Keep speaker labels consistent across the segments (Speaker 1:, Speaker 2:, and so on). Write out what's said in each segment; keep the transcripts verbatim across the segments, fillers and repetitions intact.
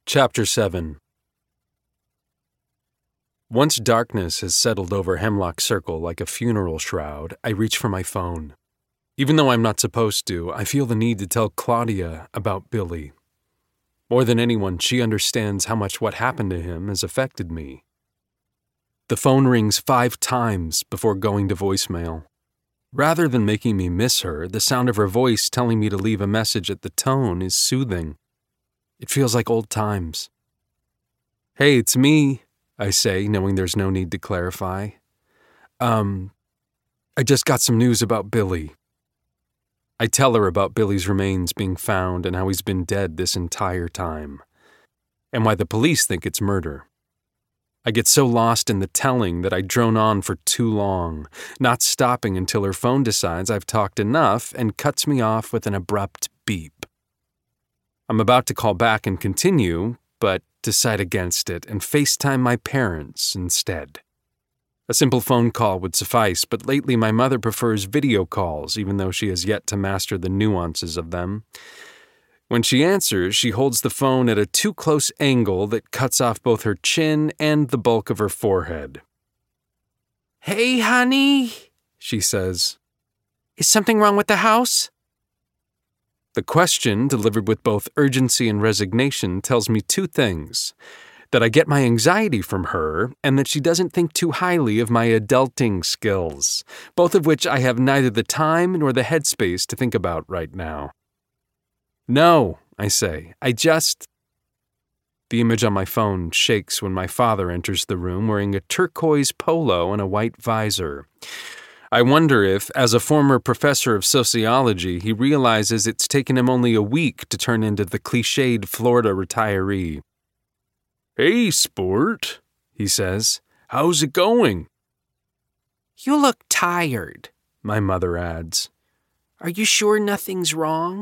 Speaker 1: Chapter seven. Once darkness has settled over Hemlock Circle like a funeral shroud, I reach for my phone. Even though I'm not supposed to, I feel the need to tell Claudia about Billy. More than anyone, she understands how much what happened to him has affected me. The phone rings five times before going to voicemail. Rather than making me miss her, the sound of her voice telling me to leave a message at the tone is soothing. It feels like old times. "Hey, it's me," I say, knowing there's no need to clarify. Um, I just got some news about Billy. I tell her about Billy's remains being found and how he's been dead this entire time, and why the police think it's murder. I get so lost in the telling that I drone on for too long, not stopping until her phone decides I've talked enough and cuts me off with an abrupt beep. I'm about to call back and continue, but decide against it and FaceTime my parents instead. A simple phone call would suffice, but lately my mother prefers video calls, even though she has yet to master the nuances of them. When she answers, she holds the phone at a too close angle that cuts off both her chin and the bulk of her forehead. "Hey, honey," she says. "Is something wrong with the house?" The question, delivered with both urgency and resignation, tells me two things: that I get my anxiety from her, and that she doesn't think too highly of my adulting skills, both of which I have neither the time nor the headspace to think about right now. "No," I say, "I just..." The image on my phone shakes when my father enters the room wearing a turquoise polo and a white visor. I wonder if, as a former professor of sociology, he realizes it's taken him only a week to turn into the cliched Florida retiree. "Hey, sport," he says. "How's it going?" "You look tired," my mother adds. "Are you sure nothing's wrong?"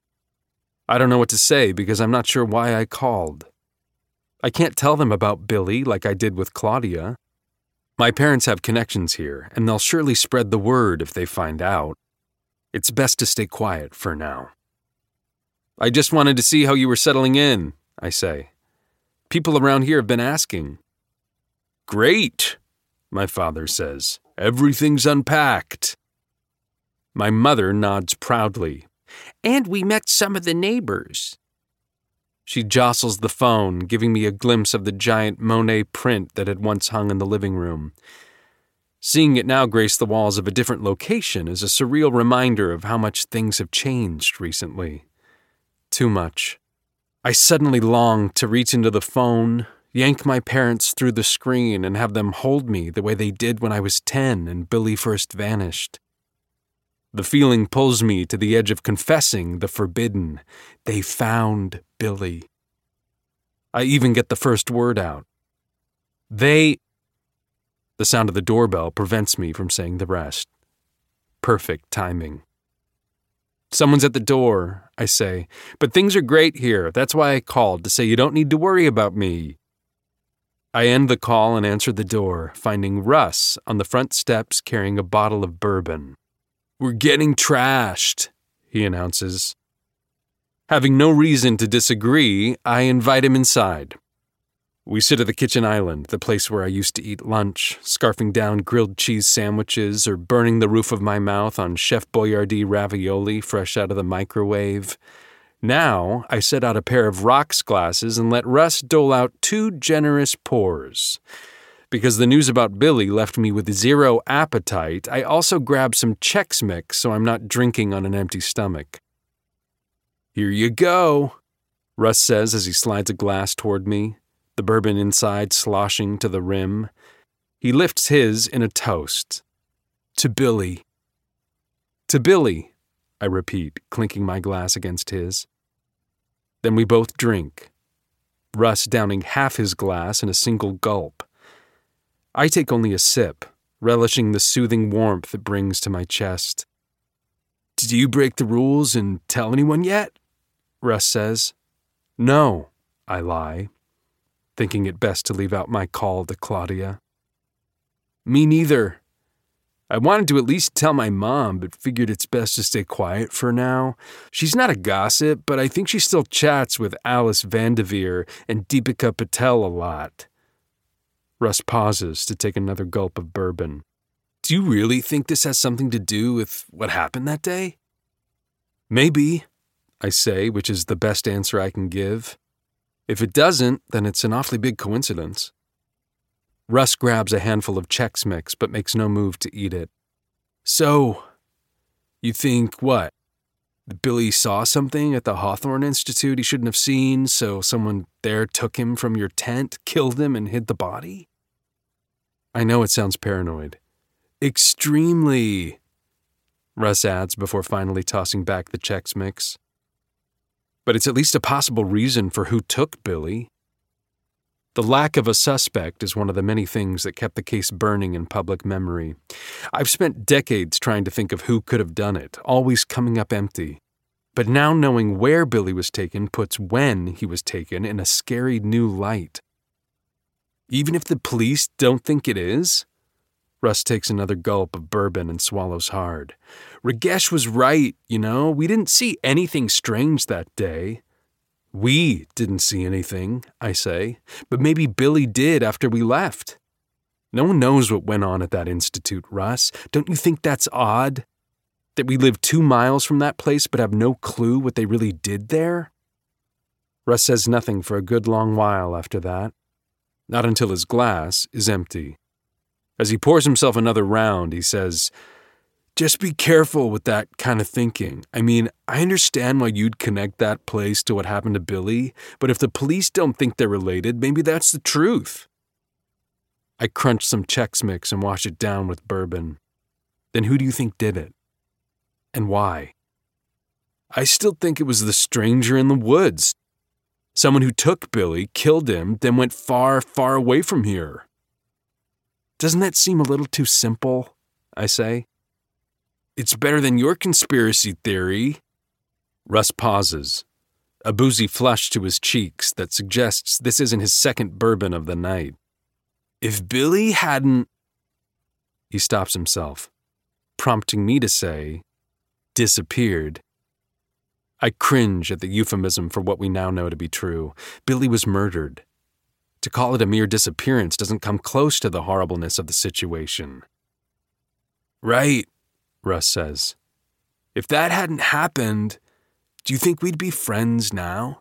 Speaker 1: I don't know what to say because I'm not sure why I called. I can't tell them about Billy like I did with Claudia. My parents have connections here, and they'll surely spread the word if they find out. It's best to stay quiet for now. "I just wanted to see how you were settling in," I say. "People around here have been asking." "Great," my father says. "Everything's unpacked." My mother nods proudly. "And we met some of the neighbors." She jostles the phone, giving me a glimpse of the giant Monet print that had once hung in the living room. Seeing it now grace the walls of a different location is a surreal reminder of how much things have changed recently. Too much. I suddenly long to reach into the phone, yank my parents through the screen, and have them hold me the way they did when I was ten and Billy first vanished. The feeling pulls me to the edge of confessing the forbidden. They found Billy. I even get the first word out. They... The sound of the doorbell prevents me from saying the rest. Perfect timing. "Someone's at the door," I say, "but things are great here. That's why I called, to say you don't need to worry about me." I end the call and answer the door, finding Russ on the front steps carrying a bottle of bourbon. "We're getting trashed," he announces. Having no reason to disagree, I invite him inside. We sit at the kitchen island, the place where I used to eat lunch, scarfing down grilled cheese sandwiches or burning the roof of my mouth on Chef Boyardee ravioli fresh out of the microwave. Now, I set out a pair of rocks glasses and let Russ dole out two generous pours. Because the news about Billy left me with zero appetite, I also grabbed some Chex Mix so I'm not drinking on an empty stomach. "Here you go," Russ says as he slides a glass toward me, the bourbon inside sloshing to the rim. He lifts his in a toast. "To Billy." "To Billy," I repeat, clinking my glass against his. Then we both drink, Russ downing half his glass in a single gulp. I take only a sip, relishing the soothing warmth it brings to my chest. "Did you break the rules and tell anyone yet?" Russ says. "No," I lie, thinking it best to leave out my call to Claudia. "Me neither." I wanted to at least tell my mom, but figured it's best to stay quiet for now. She's not a gossip, but I think she still chats with Alice Vandeveer and Deepika Patel a lot." Russ pauses to take another gulp of bourbon. "Do you really think this has something to do with what happened that day?" "Maybe," I say, which is the best answer I can give. If it doesn't, then it's an awfully big coincidence. Russ grabs a handful of Chex Mix but makes no move to eat it. "So, you think what? That Billy saw something at the Hawthorne Institute he shouldn't have seen, so someone there took him from your tent, killed him, and hid the body?" I know it sounds paranoid. "Extremely," Russ adds before finally tossing back the Chex Mix. "But it's at least a possible reason for who took Billy." The lack of a suspect is one of the many things that kept the case burning in public memory. I've spent decades trying to think of who could have done it, always coming up empty. But now knowing where Billy was taken puts when he was taken in a scary new light. Even if the police don't think it is? Russ takes another gulp of bourbon and swallows hard. "Ragesh was right, you know. We didn't see anything strange that day." "We didn't see anything," I say, "but maybe Billy did after we left. No one knows what went on at that institute, Russ. Don't you think that's odd? That we live two miles from that place but have no clue what they really did there?" Russ says nothing for a good long while after that. Not until his glass is empty. As he pours himself another round, he says, "Just be careful with that kind of thinking. I mean, I understand why you'd connect that place to what happened to Billy, but if the police don't think they're related, maybe that's the truth." I crunch some Chex Mix and wash it down with bourbon. "Then who do you think did it? And why?" "I still think it was the stranger in the woods. Someone who took Billy, killed him, then went far, far away from here." "Doesn't that seem a little too simple?" I say. "It's better than your conspiracy theory." Russ pauses, a boozy flush to his cheeks that suggests this isn't his second bourbon of the night. "If Billy hadn't—" He stops himself, prompting me to say, "disappeared." I cringe at the euphemism for what we now know to be true. Billy was murdered. To call it a mere disappearance doesn't come close to the horribleness of the situation. "Right," Russ says. "If that hadn't happened, do you think we'd be friends now?"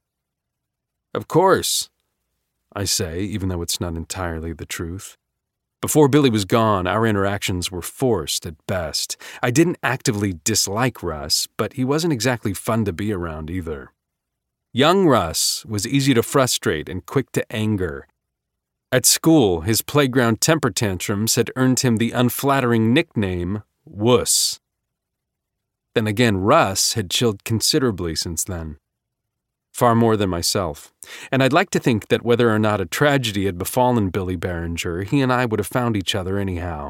Speaker 1: "Of course," I say, even though it's not entirely the truth. Before Billy was gone, our interactions were forced at best. I didn't actively dislike Russ, but he wasn't exactly fun to be around either. Young Russ was easy to frustrate and quick to anger. At school, his playground temper tantrums had earned him the unflattering nickname Wuss. Then again, Russ had chilled considerably since then. Far more than myself. And I'd like to think that whether or not a tragedy had befallen Billy Barringer, he and I would have found each other anyhow.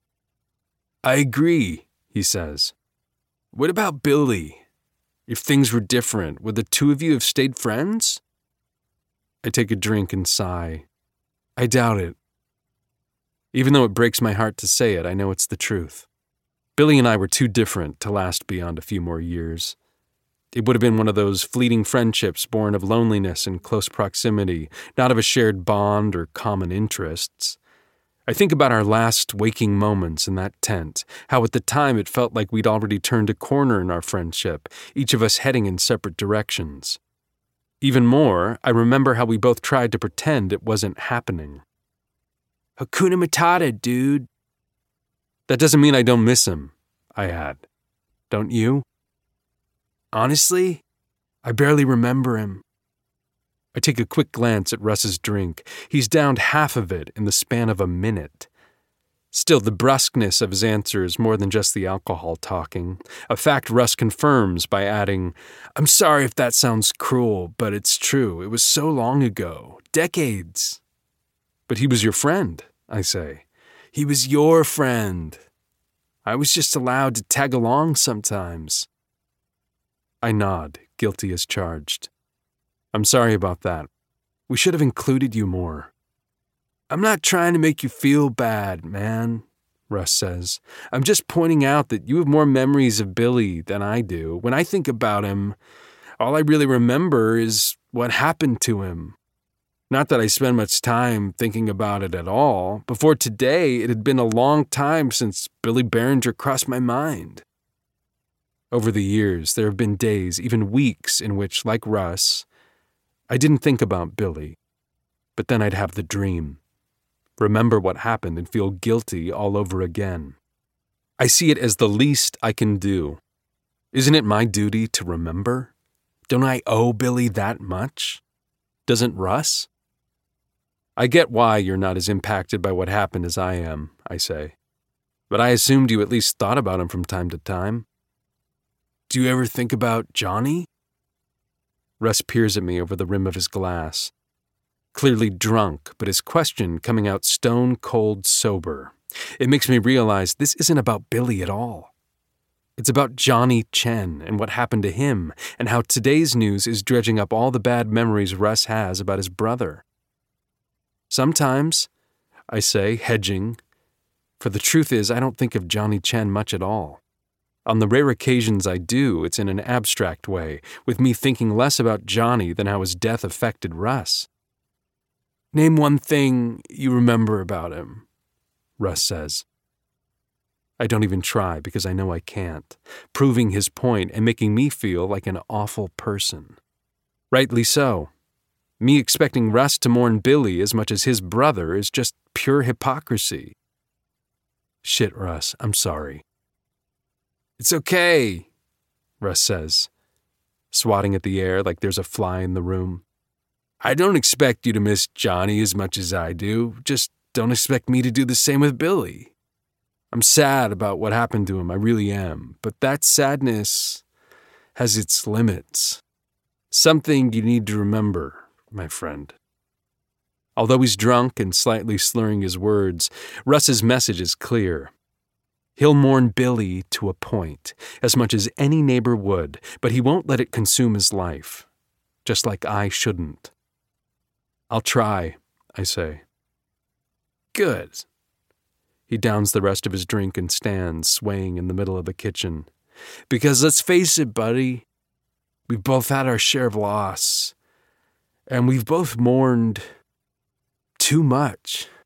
Speaker 1: "I agree," he says. "What about Billy? If things were different, would the two of you have stayed friends?" I take a drink and sigh. I doubt it. Even though it breaks my heart to say it, I know it's the truth. Billy and I were too different to last beyond a few more years. It would have been one of those fleeting friendships born of loneliness and close proximity, not of a shared bond or common interests. I think about our last waking moments in that tent, how at the time it felt like we'd already turned a corner in our friendship, each of us heading in separate directions. Even more, I remember how we both tried to pretend it wasn't happening. "Hakuna Matata, dude." "That doesn't mean I don't miss him," I add. "Don't you?" "Honestly, I barely remember him." I take a quick glance at Russ's drink. He's downed half of it in the span of a minute. Still, the brusqueness of his answer is more than just the alcohol talking, a fact Russ confirms by adding, "I'm sorry if that sounds cruel, but it's true. It was so long ago. Decades." "But he was your friend," I say. "He was your friend. I was just allowed to tag along sometimes." I nod, guilty as charged. "I'm sorry about that. We should have included you more." "I'm not trying to make you feel bad, man. Russ says. I'm just pointing out that you have more memories of Billy than I do. When I think about him, all I really remember is what happened to him. Not that I spend much time thinking about it at all. Before today, it had been a long time since Billy Behringer crossed my mind. Over the years, there have been days, even weeks, in which, like Russ, I didn't think about Billy. But then I'd have the dream. Remember what happened and feel guilty all over again. I see it as the least I can do. Isn't it my duty to remember? Don't I owe Billy that much? Doesn't Russ? I get why you're not as impacted by what happened as I am, I say. But I assumed you at least thought about him from time to time. Do you ever think about Johnny? Russ peers at me over the rim of his glass. Clearly drunk, but his question coming out stone cold sober. It makes me realize this isn't about Billy at all. It's about Johnny Chen and what happened to him, and how today's news is dredging up all the bad memories Russ has about his brother. Sometimes, I say, hedging, for the truth is I don't think of Johnny Chen much at all. On the rare occasions I do, it's in an abstract way, with me thinking less about Johnny than how his death affected Russ. Name one thing you remember about him, Russ says. I don't even try because I know I can't, proving his point and making me feel like an awful person. Rightly so. Me expecting Russ to mourn Billy as much as his brother is just pure hypocrisy. Shit, Russ, I'm sorry. It's okay, Russ says, swatting at the air like there's a fly in the room. I don't expect you to miss Johnny as much as I do. Just don't expect me to do the same with Billy. I'm sad about what happened to him, I really am. But that sadness has its limits. Something you need to remember, my friend. Although he's drunk and slightly slurring his words, Russ's message is clear. He'll mourn Billy to a point, as much as any neighbor would, but he won't let it consume his life, just like I shouldn't. I'll try, I say. Good. He downs the rest of his drink and stands, swaying in the middle of the kitchen. Because let's face it, buddy, we've both had our share of loss. And we've both mourned too much.